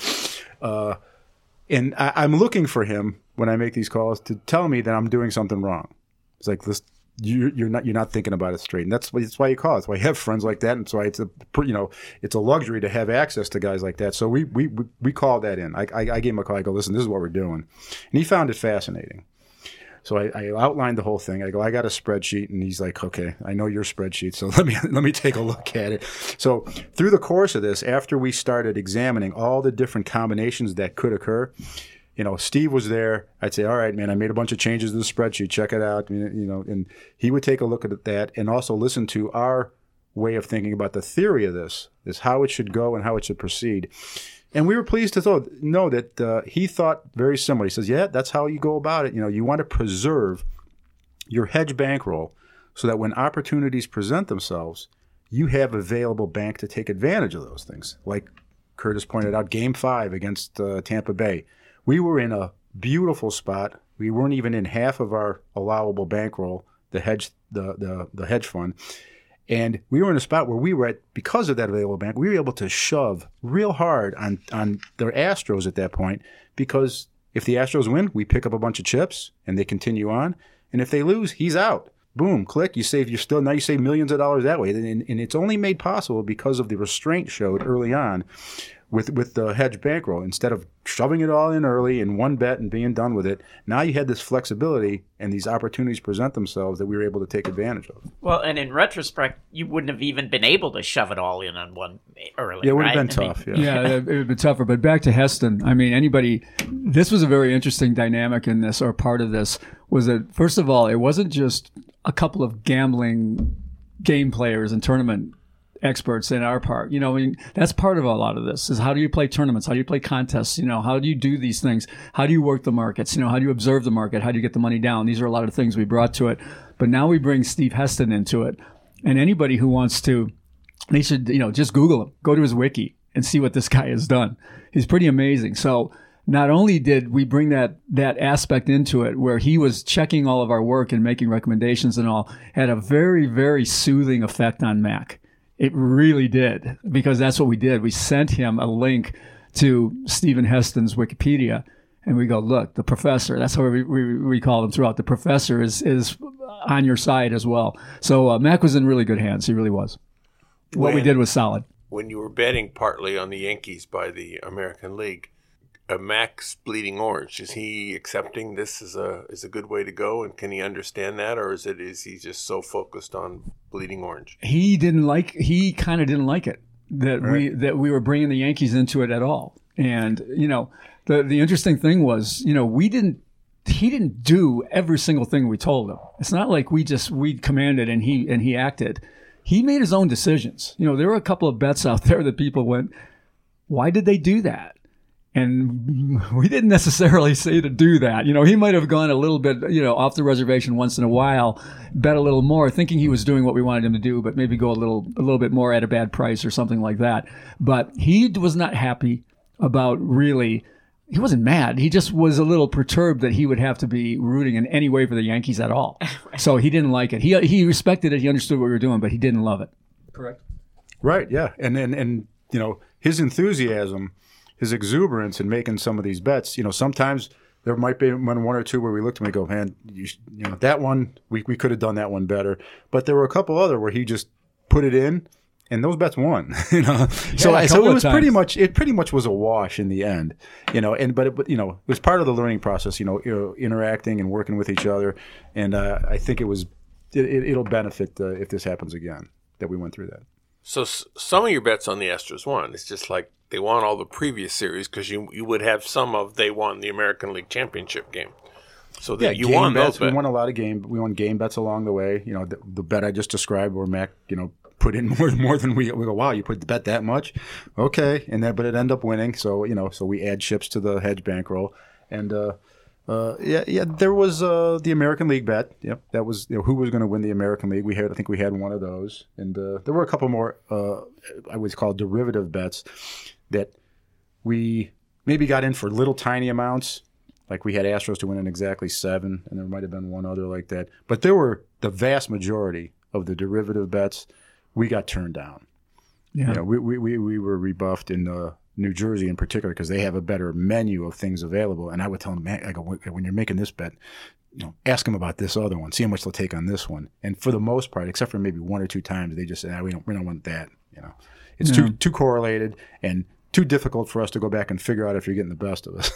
And I'm looking for him when I make these calls to tell me that I'm doing something wrong. It's like this, you're not thinking about it straight. And that's why you call. That's why you have friends like that. And so it's a luxury to have access to guys like that. So we called that in. I gave him a call. I go, listen, this is what we're doing. And he found it fascinating. So I outlined the whole thing. I go, I got a spreadsheet, and he's like, okay, I know your spreadsheet, so let me take a look at it. So through the course of this, after we started examining all the different combinations that could occur, Steve was there. I'd say, all right, man, I made a bunch of changes to the spreadsheet. Check it out, and he would take a look at that and also listen to our way of thinking about the theory of this, is how it should go and how it should proceed. And we were pleased to know that he thought very similar. He says, yeah, that's how you go about it. You want to preserve your hedge bankroll so that when opportunities present themselves, you have available bank to take advantage of those things. Like Curtis pointed out, Game 5 against Tampa Bay. We were in a beautiful spot. We weren't even in half of our allowable bankroll, the hedge fund. And we were in a spot where we were because of that available bank, we were able to shove real hard on the Astros at that point, because if the Astros win, we pick up a bunch of chips and they continue on. And if they lose, he's out. Boom, click, you save millions of dollars that way. And it's only made possible because of the restraint showed early on with the hedge bankroll. Instead of shoving it all in early in one bet and being done with it, now you had this flexibility and these opportunities present themselves that we were able to take advantage of. Well, and in retrospect, you wouldn't have even been able to shove it all in on one early. Yeah, it would have right? been tough. Yeah, it would have been tougher. But back to Heston, I mean, this was a very interesting dynamic in this, or part of this, was that, first of all, it wasn't just a couple of gambling game players and tournament experts in our part. That's part of a lot of this, is how do you play tournaments? How do you play contests? How do you do these things? How do you work the markets? How do you observe the market? How do you get the money down? These are a lot of things we brought to it. But now we bring Steve Heston into it. And anybody who wants to, they should, just Google him, go to his wiki and see what this guy has done. He's pretty amazing. So not only did we bring that aspect into it, where he was checking all of our work and making recommendations and all, had a very, very soothing effect on Mac. It really did, because that's what we did. We sent him a link to Stephen Heston's Wikipedia, and we go, look, the professor, that's how we call him throughout. The professor is on your side as well. So Mac was in really good hands. He really was. What we did was solid. When you were betting partly on the Yankees by the American League, Mac's bleeding orange, is he accepting this as a good way to go, and can he understand that, or is he just so focused on bleeding orange? He kind of didn't like it that we were bringing the Yankees into it at all. And the interesting thing was, he didn't do every single thing we told him. It's not like we commanded and he acted. He made his own decisions. There were a couple of bets out there that people went, why did they do that? And we didn't necessarily say to do that. He might have gone a little bit, off the reservation once in a while, bet a little more, thinking he was doing what we wanted him to do, but maybe go a little bit more at a bad price or something like that. But he was not happy about really he wasn't mad. He just was a little perturbed that he would have to be rooting in any way for the Yankees at all. So he didn't like it. He respected it. He understood what we were doing, but he didn't love it. Correct. Right. Yeah. And you know, his enthusiasm, his exuberance in making some of these bets. You know, sometimes there might be one or two where we looked and we go, man, you know, that one we could have done that one better. But there were a couple other where he just put it in. And those bets won, you know. So it was pretty much was a wash in the end, you know. But it was part of the learning process, you know, interacting and working with each other. And I think it'll benefit if this happens again that we went through that. So some of your bets on the Astros won. It's just like they won all the previous series because you would have some of they won the American League Championship game. So that you won bets. those bets. We won a lot of we won game bets along the way. You know, the bet I just described where Mac, you know, put in more than we go, wow, you put the bet that much? Okay. But it ended up winning. So, you know, so we add chips to the hedge bankroll. And, there was the American League bet. Yep. That was, you know, who was going to win the American League. I think we had one of those. And there were a couple more, I would call derivative bets that we maybe got in for little tiny amounts. Like we had Astros to win in exactly 7, and there might have been one other like that. But there were the vast majority of the derivative bets we got turned down. Yeah, you know, we were rebuffed in New Jersey in particular because they have a better menu of things available. And I would tell them, man, I go, when you're making this bet, you know, ask them about this other one, see how much they'll take on this one. And for the most part, except for maybe one or two times, they just said, we don't want that. You know, it's too correlated and too difficult for us to go back and figure out if you're getting the best of us.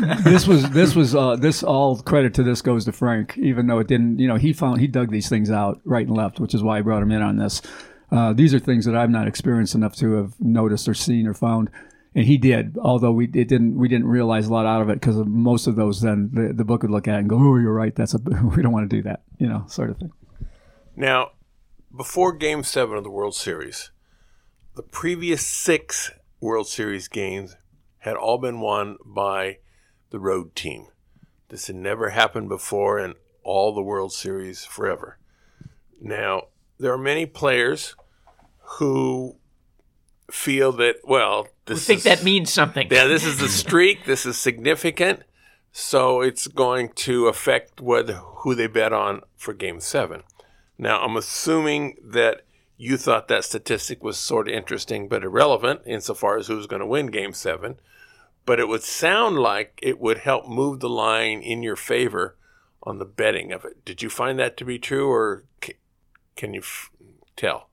This all credit to this goes to Frank, even though it didn't. You know, he dug these things out right and left, which is why I brought him in on this. These are things that I'm not experienced enough to have noticed or seen or found, and he did. Although we didn't realize a lot out of it because of most of those. Then the book would look at it and go, "Oh, you're right. We don't want to do that," you know, sort of thing. Now, before Game 7 of the World Series, the previous 6 World Series games had all been won by the road team. This had never happened before in all the World Series forever. Now, there are many players who feel that, well, that means something. Yeah, this is the streak. This is significant. So it's going to affect who they bet on for Game 7. Now, I'm assuming that you thought that statistic was sort of interesting but irrelevant insofar as who's going to win Game 7. But it would sound like it would help move the line in your favor on the betting of it. Did you find that to be true, or can you tell?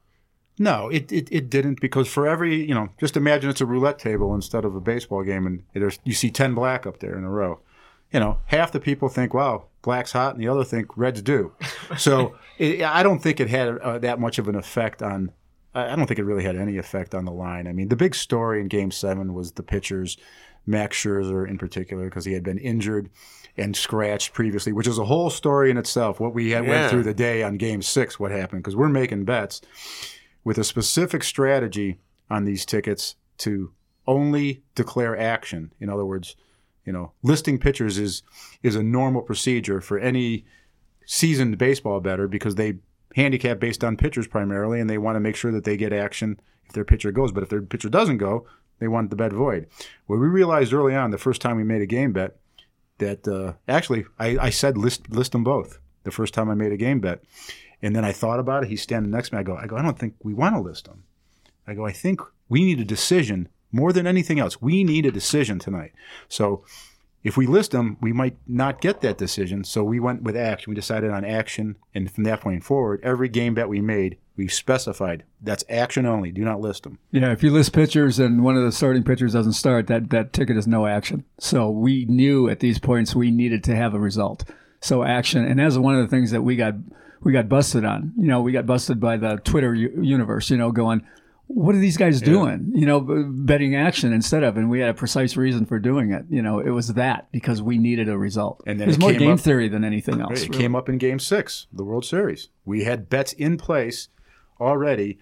No, it didn't, because for every, you know, just imagine it's a roulette table instead of a baseball game, and you see 10 black up there in a row. You know, half the people think, wow, black's hot, and the other think red's due. So I don't think it had that much of an effect on – I don't think it really had any effect on the line. I mean, the big story in Game 7 was the pitchers, Max Scherzer in particular, because he had been injured and scratched previously, which is a whole story in itself, what we went through the day on Game 6, what happened, because we're making bets with a specific strategy on these tickets to only declare action. In other words, you know, listing pitchers is a normal procedure for any seasoned baseball bettor because they handicap based on pitchers primarily, and they want to make sure that they get action if their pitcher goes. But if their pitcher doesn't go, they want the bet void. Well, we realized early on, the first time we made a game bet, that actually I said list them both the first time I made a game bet. And then I thought about it. He's standing next to me. I go, I don't think we want to list them. I go, I think we need a decision more than anything else. We need a decision tonight. So if we list them, we might not get that decision. So we went with action. We decided on action. And from that point forward, every game bet we made, we specified that's action only. Do not list them. Yeah, if you list pitchers and one of the starting pitchers doesn't start, that ticket is no action. So we knew at these points we needed to have a result. So action. And that's one of the things that we got busted on. You know, we got busted by the Twitter universe, you know, going, what are these guys doing? You know, betting action instead of, and we had a precise reason for doing it. You know, it was that because we needed a result. And then it was more game theory than anything else. It came up in Game 6, the World Series. We had bets in place already,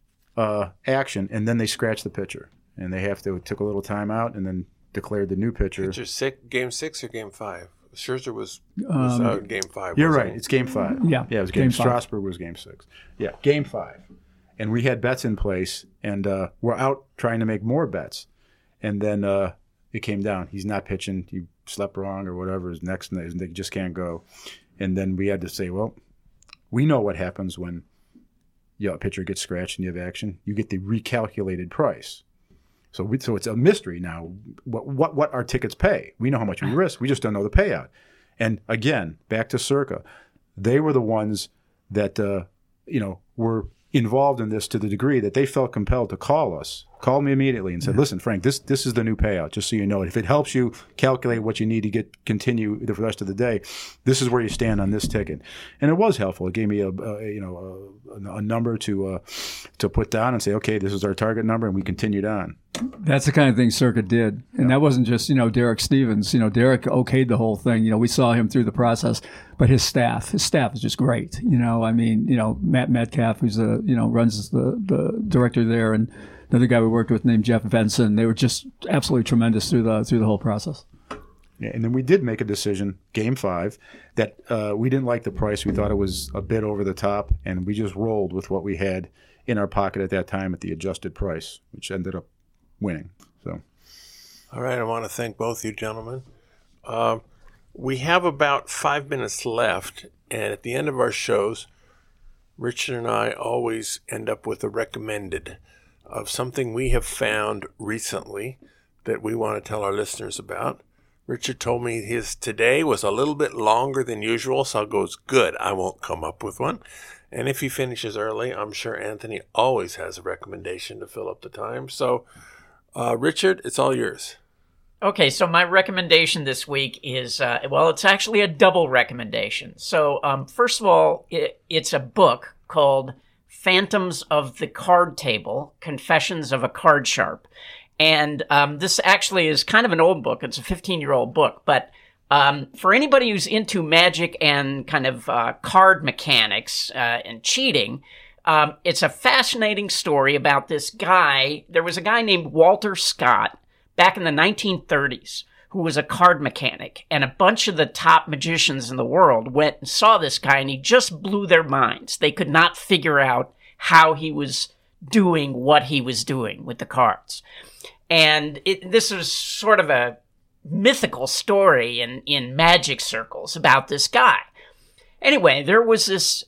action, and then they scratched the pitcher. And they took a little time out and then declared the new pitcher. Game 6 or Game 5? Scherzer was out in Game 5. You're right. It's Game 5. Yeah, it was Game 5. Strasburg was Game 6. Yeah, Game 5. And we had bets in place, and we're out trying to make more bets. And then it came down. He's not pitching. He slept wrong or whatever. His next, they just can't go. And then we had to say, well, we know what happens when a pitcher gets scratched and you have action. You get the recalculated price. So it's a mystery now. What our tickets pay? We know how much we risk. We just don't know the payout. And again, back to Circa, they were the ones that were involved in this to the degree that they felt compelled to call me immediately and said, listen, Frank, this is the new payout, just so you know it. If it helps you calculate what you need to continue the rest of the day, this is where you stand on this ticket. And it was helpful. It gave me a number to put down and say, okay, this is our target number, and we continued on. That's the kind of thing Circa did. And that wasn't just, Derek Stevens. Derek okayed the whole thing. We saw him through the process, but his staff is just great. Matt Metcalf, who's runs the director there, and another guy we worked with named Jeff Benson. They were just absolutely tremendous through the whole process. Yeah, and then we did make a decision, Game 5, that we didn't like the price. We thought it was a bit over the top, and we just rolled with what we had in our pocket at that time at the adjusted price, which ended up winning. So, all right, I want to thank both you gentlemen. We have about 5 minutes left, and at the end of our shows, Richard and I always end up with a recommended of something we have found recently that we want to tell our listeners about. Richard told me his today was a little bit longer than usual, so I goes, good, I won't come up with one. And if he finishes early, I'm sure Anthony always has a recommendation to fill up the time. So, Richard, it's all yours. Okay, so my recommendation this week is, it's actually a double recommendation. So, first of all, it's a book called Phantoms of the Card Table, Confessions of a Card Sharp. And this actually is kind of an old book. It's a 15-year-old book. But for anybody who's into magic and kind of card mechanics and cheating, it's a fascinating story about this guy. There was a guy named Walter Scott back in the 1930s who was a card mechanic. And a bunch of the top magicians in the world went and saw this guy, and he just blew their minds. They could not figure out how he was doing what he was doing with the cards. And this is sort of a mythical story in magic circles about this guy. Anyway, there was this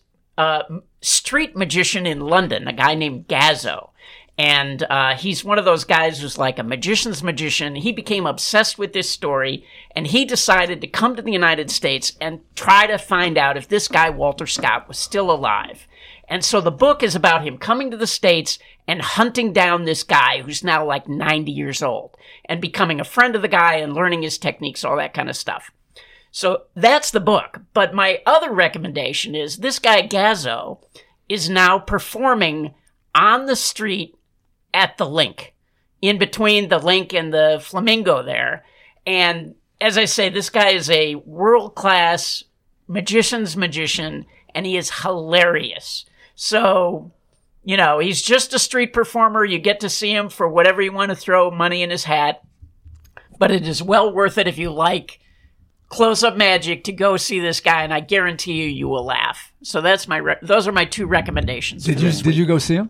street magician in London, a guy named Gazzo. And he's one of those guys who's like a magician's magician. He became obsessed with this story, and he decided to come to the United States and try to find out if this guy, Walter Scott, was still alive. And so the book is about him coming to the States and hunting down this guy who's now like 90 years old and becoming a friend of the guy and learning his techniques, all that kind of stuff. So that's the book. But my other recommendation is this guy Gazzo is now performing on the street at the Link, in between the Link and the Flamingo there. And as I say, this guy is a world-class magician's magician, and he is hilarious. So, he's just a street performer. You get to see him for whatever you want to throw money in his hat. But it is well worth it if you like close-up magic to go see this guy, and I guarantee you will laugh. So that's those are my two recommendations. Did you go see him?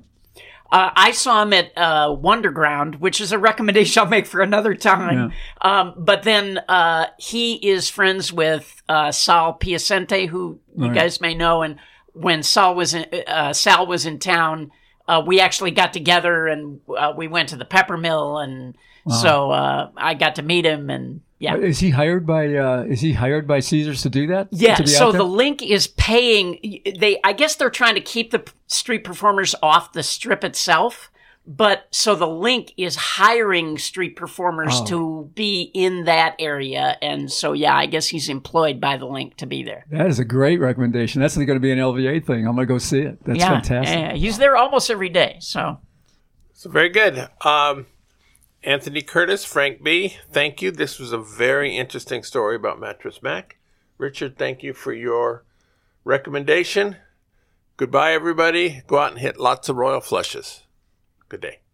I saw him at Wonderground, which is a recommendation I'll make for another time. Yeah. But then he is friends with Sal Piacente, who you guys may know. And when Sal was in town, we actually got together and we went to the Peppermill, and so I got to meet him. And yeah, is he hired by Caesars to do that? Yeah. So the Link is paying. I guess they're trying to keep the street performers off the strip itself. But so the Link is hiring street performers to be in that area. And so, yeah, I guess he's employed by the Link to be there. That is a great recommendation. That's going to be an LVA thing. I'm going to go see it. That's fantastic. Yeah, he's there almost every day. So very good. Anthony Curtis, Frank B., thank you. This was a very interesting story about Mattress Mac. Richard, thank you for your recommendation. Goodbye, everybody. Go out and hit lots of royal flushes. Good day.